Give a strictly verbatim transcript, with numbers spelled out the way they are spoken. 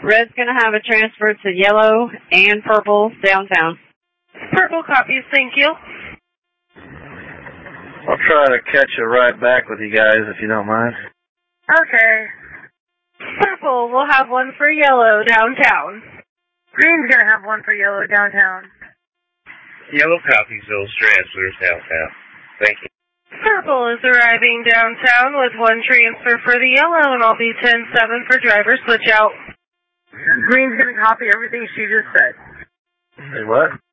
Red's going to have a transfer to yellow and purple downtown. Purple copies, thank you. I'll try to catch a ride back with you guys if you don't mind. Okay. Purple will have one for yellow downtown. Green's going to have one for yellow downtown. Yellow copies those transfers downtown. Thank you. Purple is arriving downtown with one transfer for the yellow, and I'll be ten seven for driver switch out. Green's going to copy everything she just said. Say what?